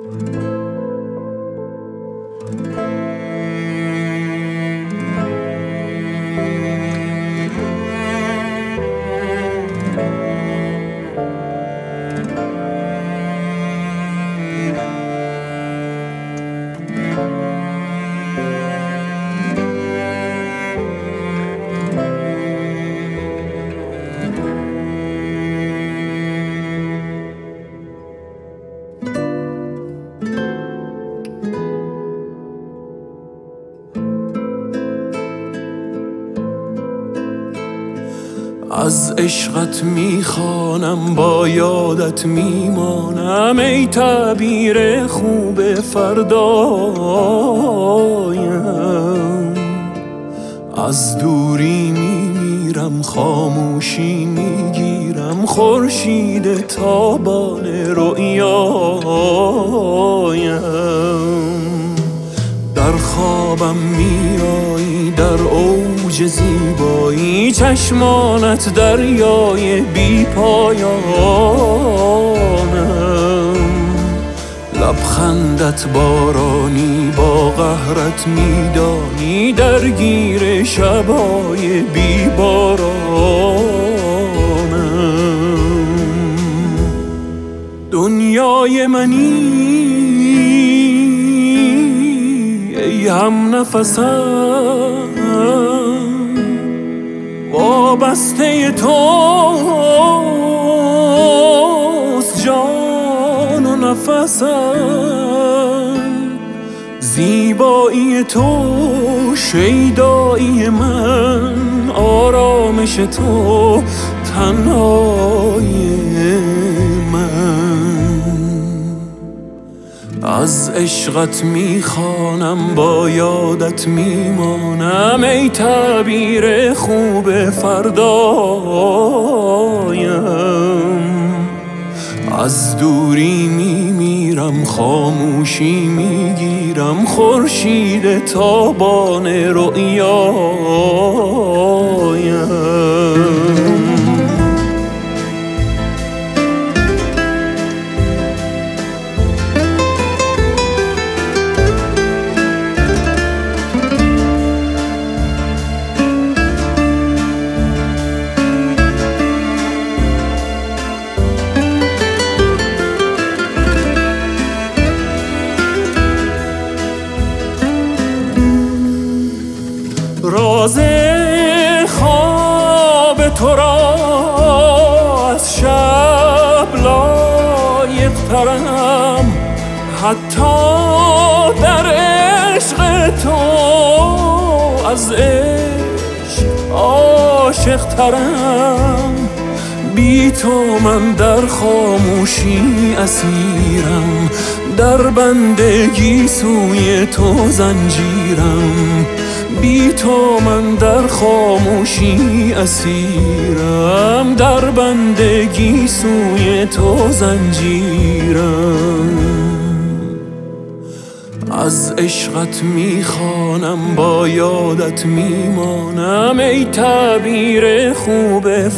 از عشقت میخوانم با یادت میمانم ای تعبیر خوب فردایم از دوری میمیرم خاموشی میگیرم خورشید تابان رؤیایم در خوابم میایی در اوج زیبایی چشمانت دریای بی پایانم لبخندت بارانی با قهرت میدانی درگیر شبای بی بارانم دنیای منی ای هم نفسم وابسته توست جان و نفسم زیبایی تو شیدایی من آرامش تو تنهایی من از عشقت میخوانم با یادت میمانم ای تعبیر خوب فردایم از دوری میمیرم خاموشی میگیرم خورشید تابان رؤیایم راز خواب تو را از شب لایق ترم حتی در عشق تو از عشق عاشق ترم بی تو من در خاموشی اسیرم در بندگی سوی تو زنجیرم بی تو من در خاموشی اسیرم در بندگی سوی تو زنجیرم از عشقت میخوانم با یادت میمانم ای تعبیر خوب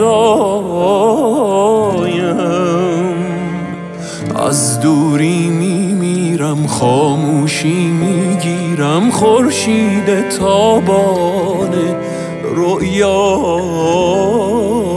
فردایم از دوری میمیرم خاموشی میگیرم خورشید تابان رؤیا